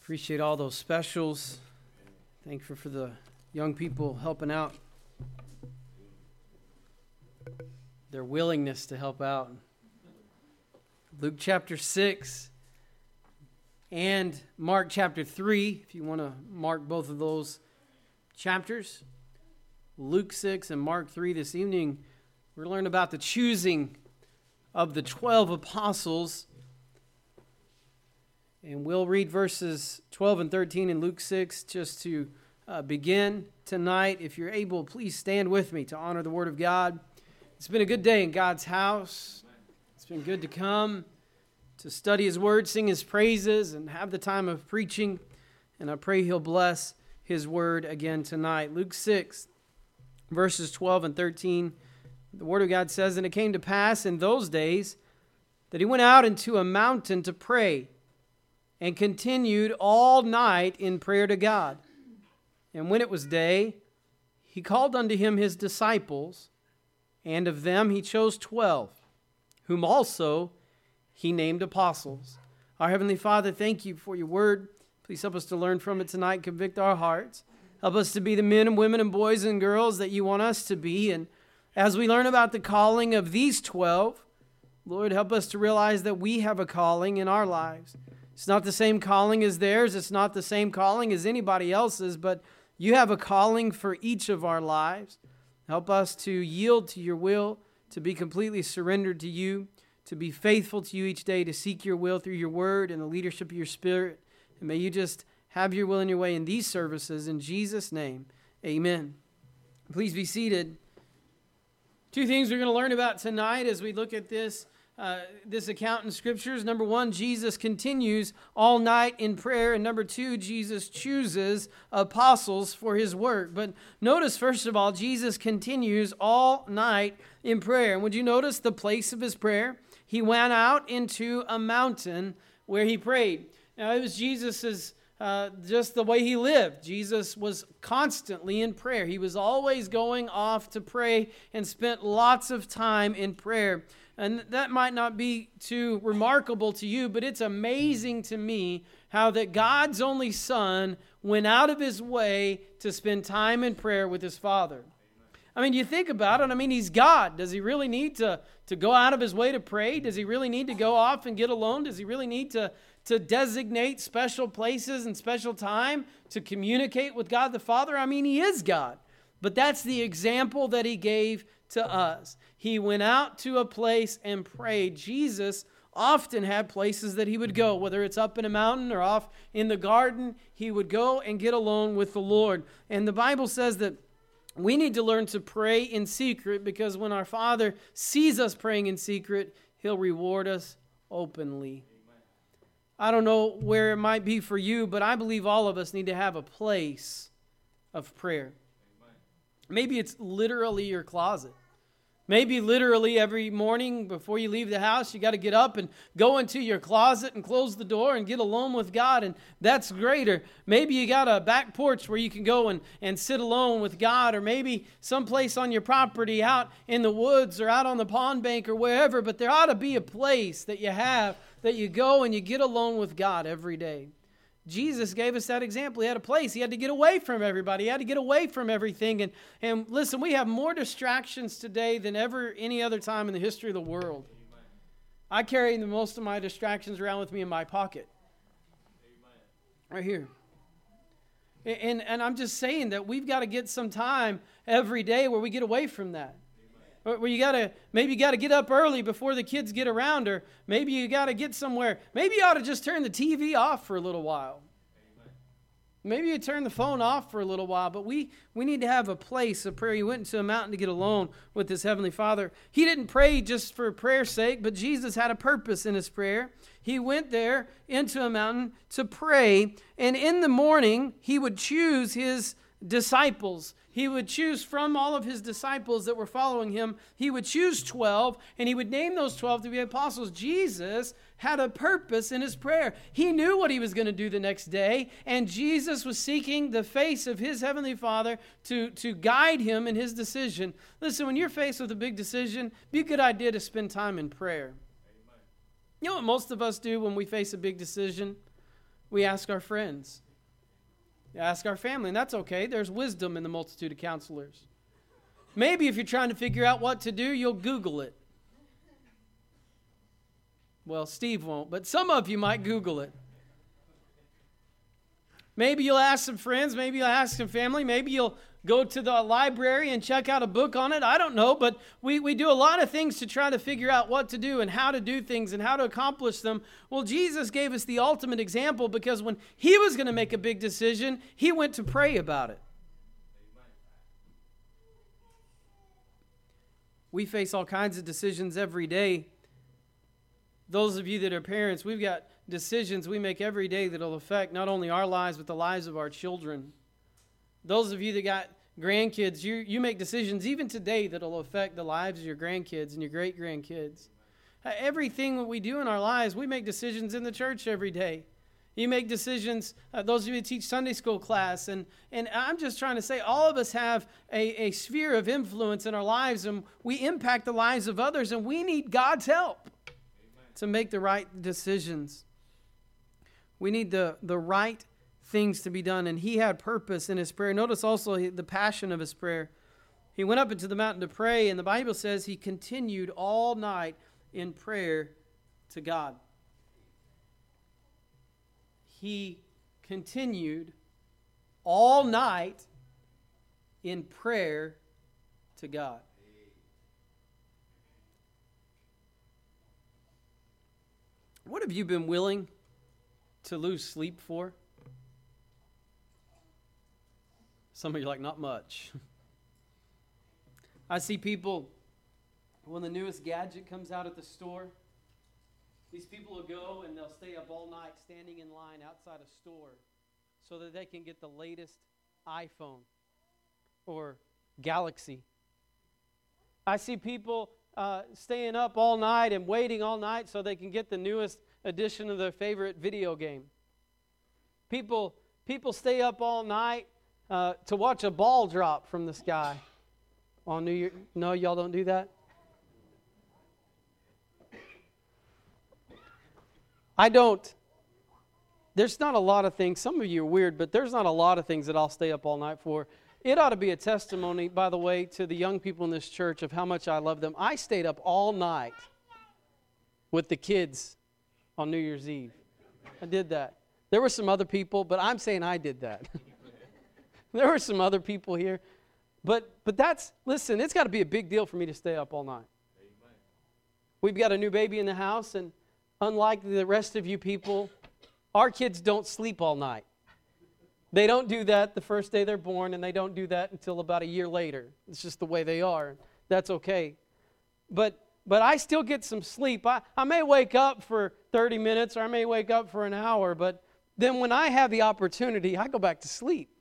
Appreciate all those specials. Thankful for the young people helping out. Their willingness to help out. Luke chapter 6 and Mark chapter 3, if you want to mark both of those chapters. Luke 6 and Mark 3 this evening, we're learning about the choosing of the 12 apostles. And we'll read verses 12 and 13 in Luke 6 just to begin tonight. If you're able, please stand with me to honor the Word of God. It's been a good day in God's house. It's been good to come to study His Word, sing His praises, and have the time of preaching. And I pray He'll bless His Word again tonight. Luke 6, verses 12 and 13. The Word of God says, "And it came to pass in those days that He went out into a mountain to pray, and continued all night in prayer to God. And when it was day, He called unto Him His disciples, and of them He chose 12, whom also He named apostles." Our Heavenly Father, thank You for Your Word. Please help us to learn from it tonight, convict our hearts. Help us to be the men and women and boys and girls that You want us to be. And as we learn about the calling of these 12, Lord, help us to realize that we have a calling in our lives. It's not the same calling as theirs. It's not the same calling as anybody else's, but You have a calling for each of our lives. Help us to yield to Your will, to be completely surrendered to You, to be faithful to You each day, to seek Your will through Your Word and the leadership of Your Spirit. And may You just have Your will and Your way in these services. In Jesus' name, amen. Please be seated. Two things we're going to learn about tonight as we look at this account in Scriptures. Number one, Jesus continues all night in prayer. And number two, Jesus chooses apostles for His work. But notice, first of all, Jesus continues all night in prayer. And would you notice the place of His prayer? He went out into a mountain where He prayed. Now, it was Jesus's just the way He lived. Jesus was constantly in prayer. He was always going off to pray and spent lots of time in prayer. And that might not be too remarkable to you, but it's amazing to me how that God's only Son went out of His way to spend time in prayer with His Father. I mean, you think about it. I mean, He's God. Does He really need to go out of His way to pray? Does He really need to go off and get alone? Does He really need to designate special places and special time to communicate with God the Father? I mean, He is God. But that's the example that He gave to us. He went out to a place and prayed. Jesus often had places that He would go, whether it's up in a mountain or off in the garden. He would go and get alone with the Lord. And the Bible says that we need to learn to pray in secret, because when our Father sees us praying in secret, He'll reward us openly. I don't know where it might be for you, but I believe all of us need to have a place of prayer. Maybe it's literally your closet. Maybe literally every morning before you leave the house, you got to get up and go into your closet and close the door and get alone with God, and that's great. Or maybe you got a back porch where you can go and sit alone with God, or maybe someplace on your property out in the woods or out on the pond bank or wherever, but there ought to be a place that you have that you go and you get alone with God every day. Jesus gave us that example. He had a place. He had to get away from everybody. He had to get away from everything. And listen, we have more distractions today than ever any other time in the history of the world. Amen. I carry the most of my distractions around with me in my pocket. Amen. Right here. And I'm just saying that we've got to get some time every day where we get away from that. Where you got to get up early before the kids get around, or maybe you got to get somewhere. Maybe you ought to just turn the TV off for a little while. Amen. Maybe you turn the phone off for a little while, but we need to have a place of prayer. He went into a mountain to get alone with His Heavenly Father. He didn't pray just for prayer's sake, but Jesus had a purpose in His prayer. He went there into a mountain to pray, and in the morning, He would choose His disciples. He would choose from all of His disciples that were following Him. He would choose 12, and He would name those 12 to be apostles. Jesus had a purpose in His prayer. He knew what He was going to do the next day, and Jesus was seeking the face of His Heavenly Father to guide Him in His decision. Listen, when you're faced with a big decision, it'd be a good idea to spend time in prayer. Amen. You know what most of us do when we face a big decision? We ask our friends. We ask our family, and that's okay. There's wisdom in the multitude of counselors. Maybe if you're trying to figure out what to do, you'll Google it. Well, Steve won't, but some of you might Google it. Maybe you'll ask some friends, maybe you'll ask some family, maybe you'll go to the library and check out a book on it. I don't know, but we do a lot of things to try to figure out what to do and how to do things and how to accomplish them. Well, Jesus gave us the ultimate example because when he was going to make a big decision, he went to pray about it. We face all kinds of decisions every day. Those of you that are parents, we've got decisions we make every day that will affect not only our lives, but the lives of our children. Those of you that got grandkids, you make decisions even today that will affect the lives of your grandkids and your great-grandkids. Everything that we do in our lives, we make decisions in the church every day. You make decisions, those of you who teach Sunday school class, and I'm just trying to say all of us have a sphere of influence in our lives, and we impact the lives of others, and we need God's help to make the right decisions. We need the right things to be done, and he had purpose in his prayer. Notice also the passion of his prayer. He went up into the mountain to pray, and the Bible says he continued all night in prayer to God. He continued all night in prayer to God. What have you been willing to lose sleep for? Some of you are like, not much. I see people, when the newest gadget comes out at the store, these people will go and they'll stay up all night standing in line outside a store so that they can get the latest iPhone or Galaxy. I see people staying up all night and waiting all night so they can get the newest edition of their favorite video game. People stay up all night to watch a ball drop from the sky on New Year. No, y'all don't do that? I don't. There's not a lot of things. Some of you are weird, but there's not a lot of things that I'll stay up all night for. It ought to be a testimony, by the way, to the young people in this church of how much I love them. I stayed up all night with the kids on New Year's Eve. I did that. There were some other people, but I'm saying I did that. There were some other people here. But that's, listen, it's got to be a big deal for me to stay up all night. Amen. We've got a new baby in the house, and unlike the rest of you people, our kids don't sleep all night. They don't do that the first day they're born, and they don't do that until about a year later. It's just the way they are. That's okay. But I still get some sleep. I may wake up for 30 minutes, or I may wake up for an hour, but then when I have the opportunity, I go back to sleep.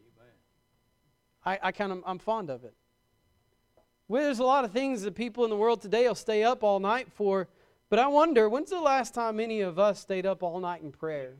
I'm fond of it. Well, there's a lot of things that people in the world today will stay up all night for, but I wonder, when's the last time any of us stayed up all night in prayer?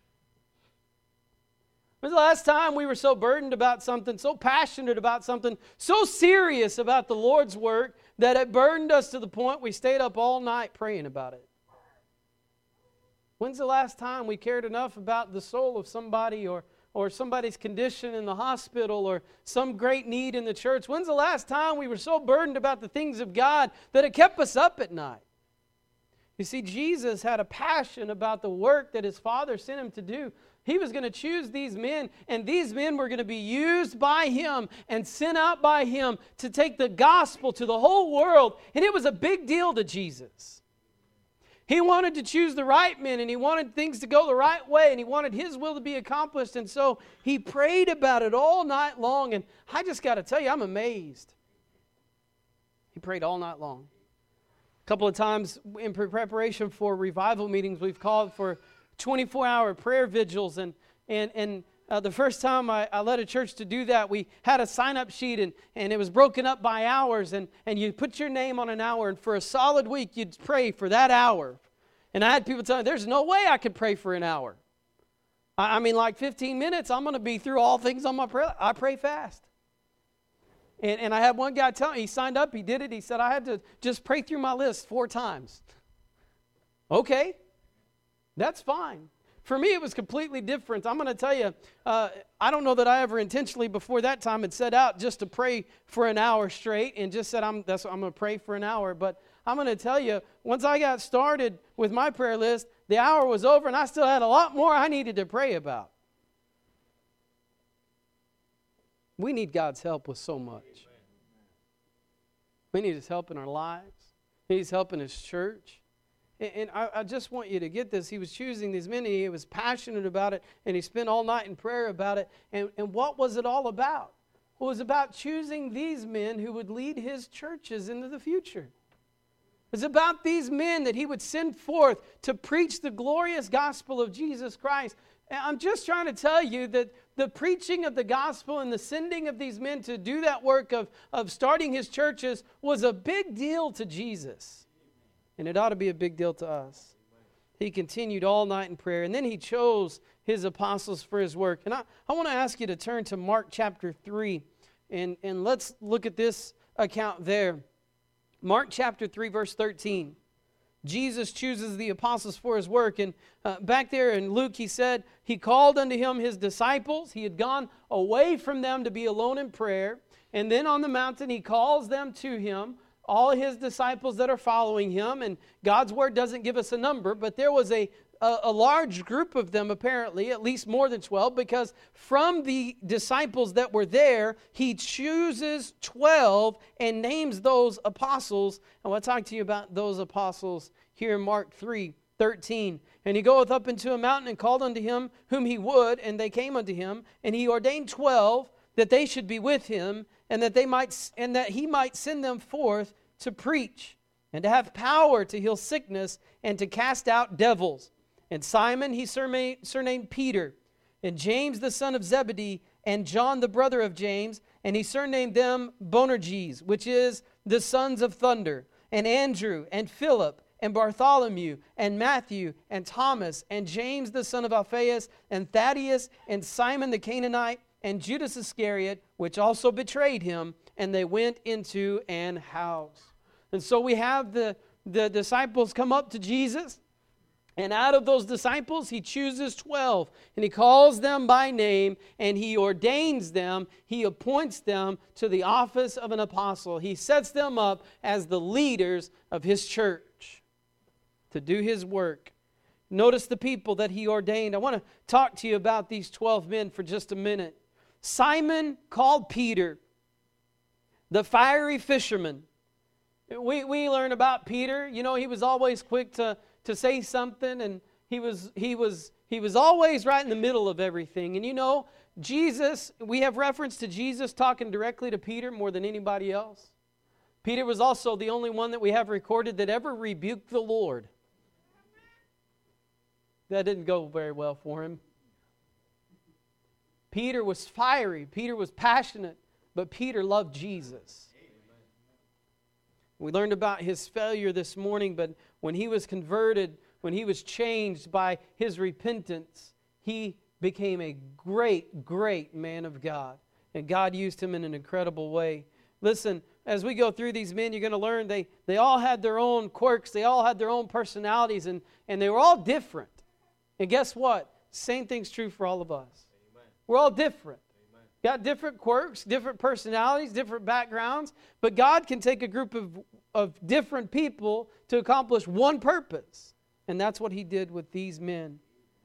When's the last time we were so burdened about something, so passionate about something, so serious about the Lord's work that it burdened us to the point we stayed up all night praying about it? When's the last time we cared enough about the soul of somebody or somebody's condition in the hospital or some great need in the church? When's the last time we were so burdened about the things of God that it kept us up at night? You see, Jesus had a passion about the work that his Father sent him to do. He was going to choose these men, and these men were going to be used by him and sent out by him to take the gospel to the whole world. And it was a big deal to Jesus. He wanted to choose the right men, and he wanted things to go the right way, and he wanted his will to be accomplished. And so he prayed about it all night long. And I just got to tell you, I'm amazed. He prayed all night long. A couple of times in preparation for revival meetings, we've called for 24-hour prayer vigils. And the first time I led a church to do that, we had a sign-up sheet, and it was broken up by hours. And you put your name on an hour, and for a solid week, you'd pray for that hour. And I had people tell me, there's no way I could pray for an hour. I mean, like 15 minutes, I'm going to be through all things on my prayer. I pray fast. And I had one guy tell me, he signed up, he did it. He said, I had to just pray through my list 4 times. Okay, that's fine. For me, it was completely different. I'm going to tell you, I don't know that I ever intentionally before that time had set out just to pray for an hour straight and just said, I'm going to pray for an hour. But I'm going to tell you, once I got started with my prayer list, the hour was over and I still had a lot more I needed to pray about. We need God's help with so much. We need His help in our lives. We need His help in His church. And I just want you to get this. He was choosing these men. He was passionate about it. And he spent all night in prayer about it. And what was it all about? It was about choosing these men who would lead his churches into the future. It was about these men that he would send forth to preach the glorious gospel of Jesus Christ. And I'm just trying to tell you that the preaching of the gospel and the sending of these men to do that work of starting his churches was a big deal to Jesus. And it ought to be a big deal to us. He continued all night in prayer, and then he chose his apostles for his work. And I want to ask you to turn to Mark chapter 3, and let's look at this account there. Mark chapter 3, verse 13. Jesus chooses the apostles for his work. And back there in Luke, he said, he called unto him his disciples. He had gone away from them to be alone in prayer. And then on the mountain, he calls them to him, all his disciples that are following him. And God's word doesn't give us a number, but there was a large group of them apparently, at least more than 12, because from the disciples that were there, he chooses 12 and names those apostles. And I'll talk to you about those apostles here in Mark 3:13. And he goeth up into a mountain and called unto him whom he would, and they came unto him, and he ordained 12 that they should be with him, and that he might send them forth to preach, and to have power to heal sickness, and to cast out devils. And Simon he surnamed Peter, and James the son of Zebedee, and John the brother of James, and he surnamed them Boanerges, which is the sons of thunder, and Andrew, and Philip, and Bartholomew, and Matthew, and Thomas, and James the son of Alphaeus, and Thaddeus, and Simon the Canaanite, and Judas Iscariot, which also betrayed him, and they went into an house. And so we have the disciples come up to Jesus, and out of those disciples, he chooses 12, and he calls them by name, and he ordains them, he appoints them to the office of an apostle. He sets them up as the leaders of his church to do his work. Notice the people that he ordained. I want to talk to you about these 12 men for just a minute. Simon called Peter, the fiery fisherman. We learn about Peter. You know, he was always quick to say something, and he was always right in the middle of everything. And you know, Jesus, we have reference to Jesus talking directly to Peter more than anybody else. Peter was also the only one that we have recorded that ever rebuked the Lord. That didn't go very well for him. Peter was fiery. Peter was passionate. But Peter loved Jesus. We learned about his failure this morning, but when he was converted, when he was changed by his repentance, he became a great, great man of God. And God used him in an incredible way. Listen, as we go through these men, you're going to learn they all had their own quirks. They all had their own personalities, and they were all different. And guess what? Same thing's true for all of us. Amen. We're all different. Amen. Got different quirks, different personalities, different backgrounds. But God can take a group of different people to accomplish one purpose. And that's what he did with these men.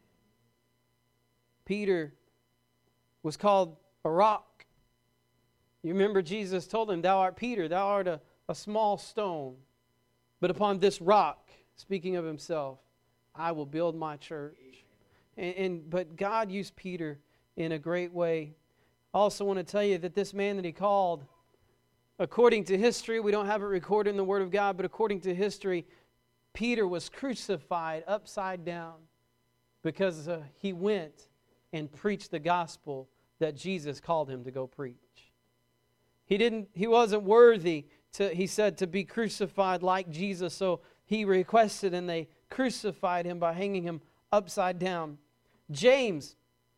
Peter was called a rock. You remember Jesus told him, "Thou art Peter, thou art a small stone. But upon this rock," speaking of himself, "I will build my church." But God used Peter in a great way. I also want to tell you that this man that he called, according to history, we don't have it recorded in the Word of God, but according to history, Peter was crucified upside down because he went and preached the gospel that Jesus called him to go preach. He wasn't worthy he said, to be crucified like Jesus, so he requested, and they crucified him by hanging him upside down. James,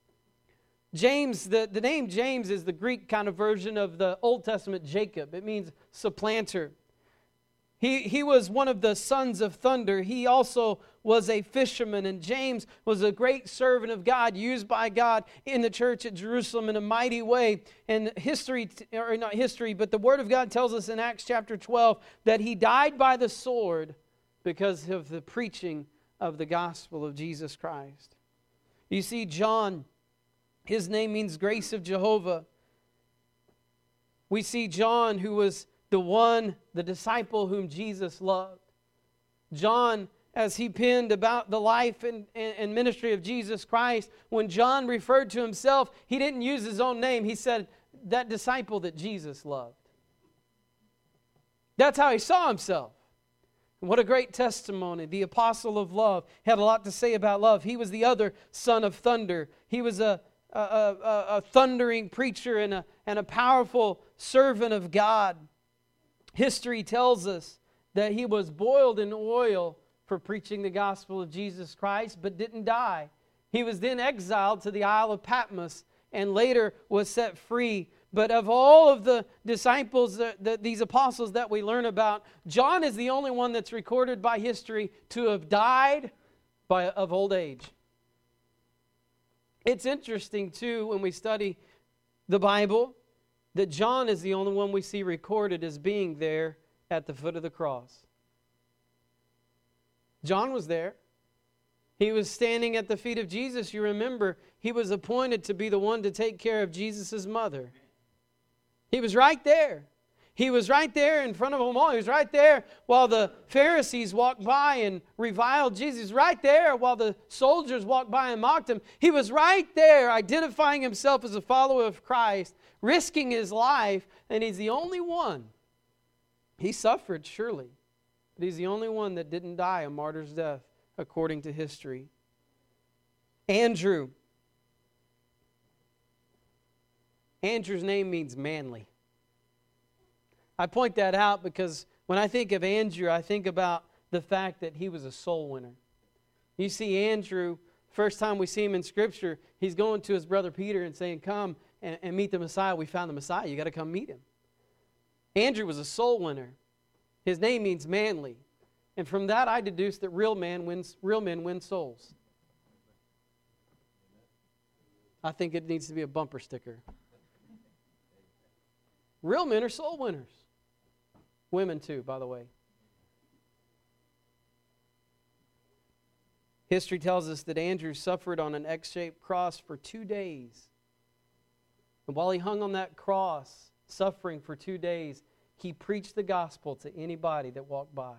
the name James is the Greek kind of version of the Old Testament Jacob. It means supplanter. He was one of the sons of thunder. He also was a fisherman. And James was a great servant of God, used by God in the church at Jerusalem in a mighty way. And history, or not history, but the Word of God tells us in Acts chapter 12 that he died by the sword because of the preaching of the gospel of Jesus Christ. You see, John, his name means grace of Jehovah. We see John, who was the disciple whom Jesus loved. John, as he penned about the life and ministry of Jesus Christ, when John referred to himself, he didn't use his own name. He said, that disciple that Jesus loved. That's how he saw himself. And what a great testimony. The apostle of love had a lot to say about love. He was the other son of thunder. He was a thundering preacher and a powerful servant of God. History tells us that he was boiled in oil for preaching the gospel of Jesus Christ, but didn't die. He was then exiled to the Isle of Patmos and later was set free. But of all of the disciples, these apostles that we learn about, John is the only one that's recorded by history to have died of old age. It's interesting, too, when we study the Bible, that John is the only one we see recorded as being there at the foot of the cross. John was there. He was standing at the feet of Jesus. You remember, he was appointed to be the one to take care of Jesus' mother. He was right there. He was right there in front of them all. He was right there while the Pharisees walked by and reviled Jesus. He was right there while the soldiers walked by and mocked him. He was right there identifying himself as a follower of Christ, risking his life, and he's the only one. He suffered, surely, but he's the only one that didn't die a martyr's death, according to history. Andrew. Andrew's name means manly. I point that out because when I think of Andrew, I think about the fact that he was a soul winner. You see Andrew, first time we see him in Scripture, he's going to his brother Peter and saying, come and meet the Messiah. We found the Messiah. You got to come meet him. Andrew was a soul winner. His name means manly. And from that I deduce that real men win souls. I think it needs to be a bumper sticker. Real men are soul winners. Women too, by the way. History tells us that Andrew suffered on an X-shaped cross for 2 days. And while he hung on that cross, suffering for 2 days, he preached the gospel to anybody that walked by.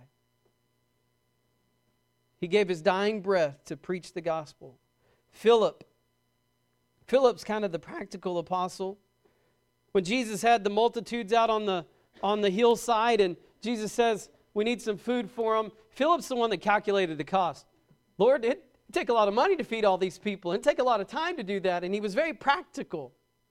He gave his dying breath to preach the gospel. Philip's kind of the practical apostle. When Jesus had the multitudes out on the hillside and Jesus says, we need some food for them, Philip's the one that calculated the cost. Lord, it'd take a lot of money to feed all these people. It'd take a lot of time to do that. And he was very practical.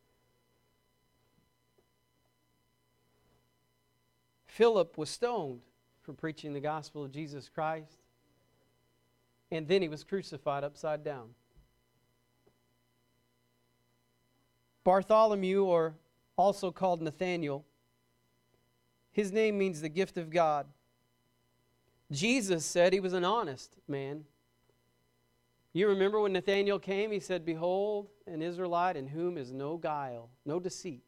Philip was stoned for preaching the gospel of Jesus Christ. And then he was crucified upside down. Bartholomew, or also called Nathaniel, his name means the gift of God. Jesus said he was an honest man. You remember when Nathanael came, he said, behold, an Israelite in whom is no guile, no deceit.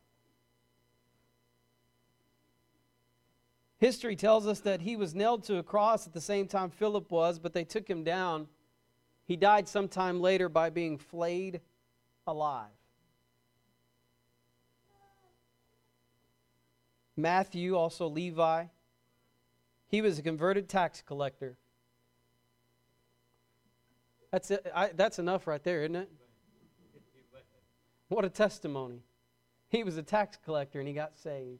History tells us that he was nailed to a cross at the same time Philip was, but they took him down. He died sometime later by being flayed alive. Matthew, also Levi, he was a converted tax collector. That's it. That's enough right there, isn't it? What a testimony. He was a tax collector and he got saved.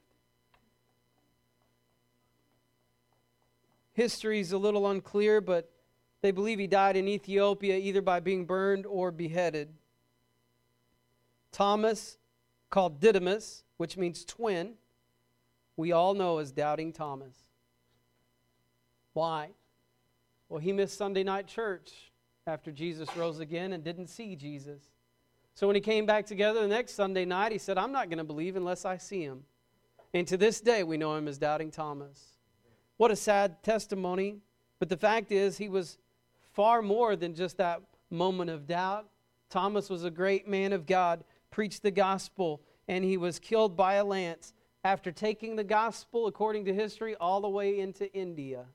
History's a little unclear, but they believe he died in Ethiopia either by being burned or beheaded. Thomas, called Didymus, which means twin, we all know as Doubting Thomas. Why? Well, he missed Sunday night church after Jesus rose again and didn't see Jesus. So when he came back together the next Sunday night, he said, I'm not going to believe unless I see him. And to this day, we know him as Doubting Thomas. What a sad testimony. But the fact is, he was far more than just that moment of doubt. Thomas was a great man of God, preached the gospel, and he was killed by a lance after taking the gospel, according to history, all the way into India.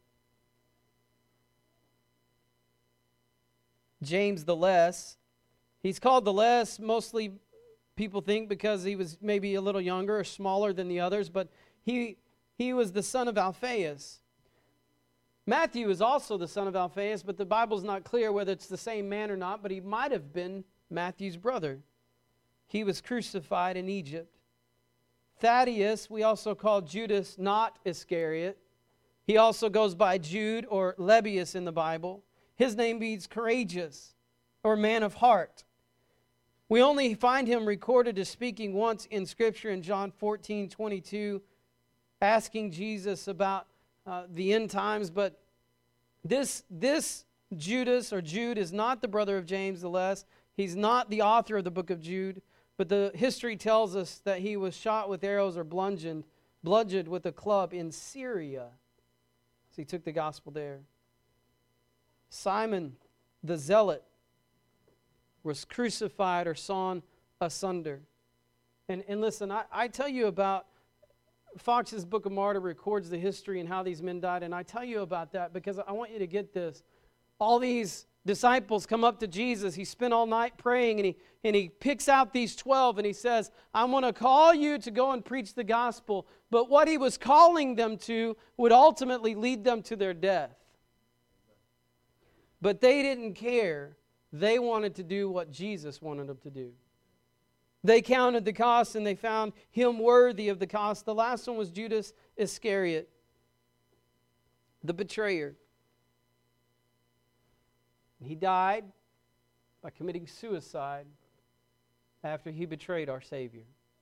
James the Less, he's called the Less, mostly people think because he was maybe a little younger or smaller than the others, but he was the son of Alphaeus. Matthew is also the son of Alphaeus, but the Bible's not clear whether it's the same man or not, but he might have been Matthew's brother. He was crucified in Egypt. Thaddeus, we also call Judas, not Iscariot. He also goes by Jude or Lebbeus in the Bible. His name means courageous or man of heart. We only find him recorded as speaking once in Scripture in John 14:22, asking Jesus about the end times. But this Judas or Jude is not the brother of James the Less. He's not the author of the book of Jude. But the history tells us that he was shot with arrows or bludgeoned with a club in Syria. So he took the gospel there. Simon the Zealot was crucified or sawn asunder. And listen, I tell you about, Fox's Book of Martyr records the history and how these men died, and I tell you about that because I want you to get this. All these disciples come up to Jesus. He spent all night praying, and he picks out these 12, and he says, I'm going to call you to go and preach the gospel. But what he was calling them to would ultimately lead them to their death. But they didn't care. They wanted to do what Jesus wanted them to do. They counted the cost, and they found him worthy of the cost. The last one was Judas Iscariot, the betrayer. He died by committing suicide after he betrayed our Savior.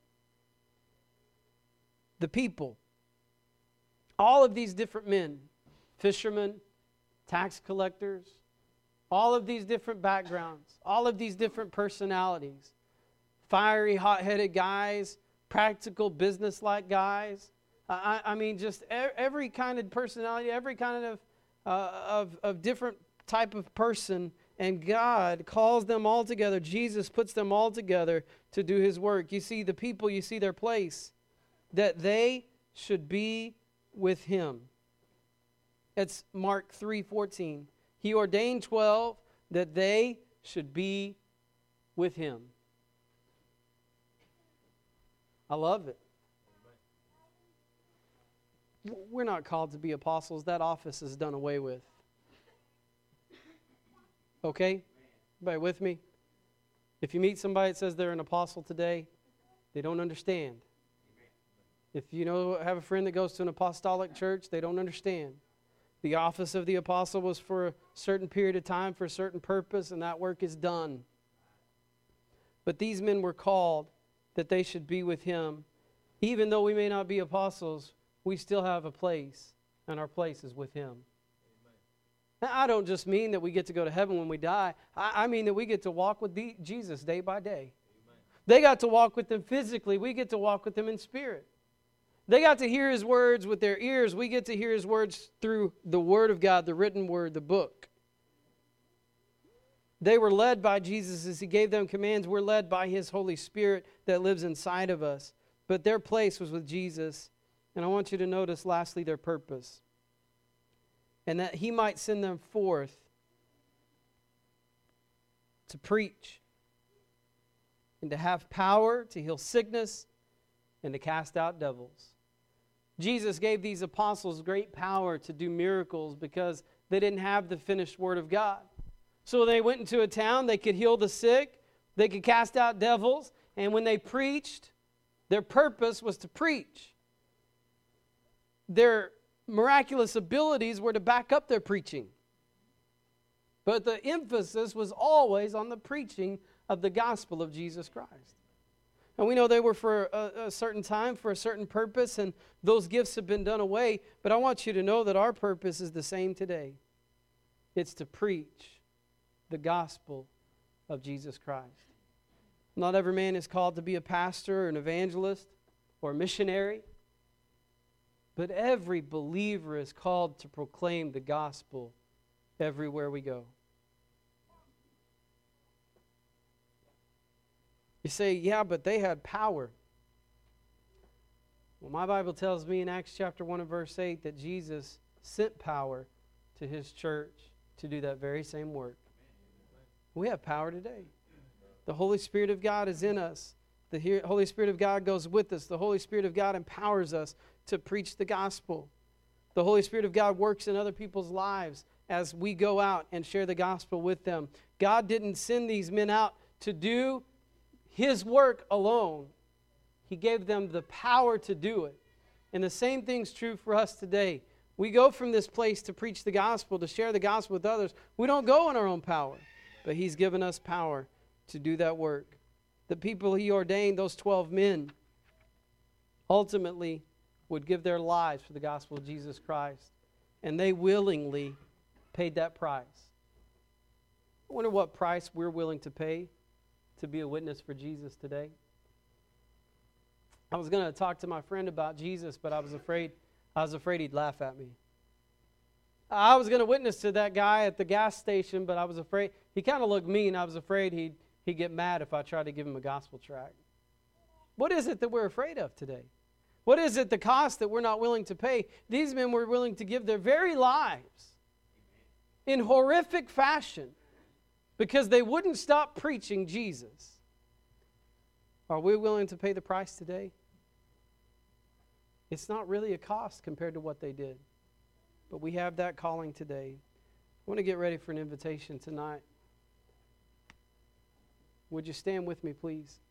The people, all of these different men, fishermen, tax collectors, all of these different backgrounds, all of these different personalities, fiery, hot-headed guys, practical, business-like guys. I mean, just every kind of personality, every kind of different type of person, and God calls them all together. Jesus puts them all together to do His work. You see the people, you see their place, that they should be with Him. It's Mark 3:14. He ordained 12 that they should be with Him. I love it. We're not called to be apostles. That office is done away with. Okay? Everybody with me? If you meet somebody that says they're an apostle today, they don't understand. If you have a friend that goes to an apostolic church, they don't understand. The office of the apostle was for a certain period of time, for a certain purpose, and that work is done. But these men were called that they should be with Him. Even though we may not be apostles, we still have a place, and our place is with Him. Now, I don't just mean that we get to go to heaven when we die. I mean that we get to walk with Jesus day by day. Amen. They got to walk with Him physically. We get to walk with Him in spirit. They got to hear His words with their ears. We get to hear His words through the Word of God, the written Word, the book. They were led by Jesus as He gave them commands. We're led by His Holy Spirit that lives inside of us. But their place was with Jesus. And I want you to notice, lastly, their purpose. And that He might send them forth to preach and to have power to heal sickness and to cast out devils. Jesus gave these apostles great power to do miracles because they didn't have the finished Word of God. So they went into a town, they could heal the sick, they could cast out devils, and when they preached, their purpose was to preach. Their miraculous abilities were to back up their preaching. But the emphasis was always on the preaching of the gospel of Jesus Christ. And we know they were for a certain time, for a certain purpose, and those gifts have been done away. But I want you to know that our purpose is the same today. It's to preach the gospel of Jesus Christ. Not every man is called to be a pastor or an evangelist or a missionary. But every believer is called to proclaim the gospel everywhere we go. You say, yeah, but they had power. Well, my Bible tells me in Acts chapter 1 and verse 8 that Jesus sent power to his church to do that very same work. We have power today. The Holy Spirit of God is in us. The Holy Spirit of God goes with us. The Holy Spirit of God empowers us to preach the gospel. The Holy Spirit of God works in other people's lives as we go out and share the gospel with them. God didn't send these men out to do his work alone. He gave them the power to do it. And the same thing's true for us today. We go from this place to preach the gospel, to share the gospel with others. We don't go in our own power, but he's given us power to do that work. The people he ordained, those 12 men, ultimately would give their lives for the gospel of Jesus Christ. And they willingly paid that price. I wonder what price we're willing to pay to be a witness for Jesus today. I was going to talk to my friend about Jesus, but I was afraid he'd laugh at me. I was going to witness to that guy at the gas station, but I was afraid, he kind of looked mean. I was afraid he'd get mad if I tried to give him a gospel tract. What is it that we're afraid of today? What is it, the cost that we're not willing to pay? These men were willing to give their very lives in horrific fashion because they wouldn't stop preaching Jesus. Are we willing to pay the price today? It's not really a cost compared to what they did. But we have that calling today. I want to get ready for an invitation tonight. Would you stand with me, please?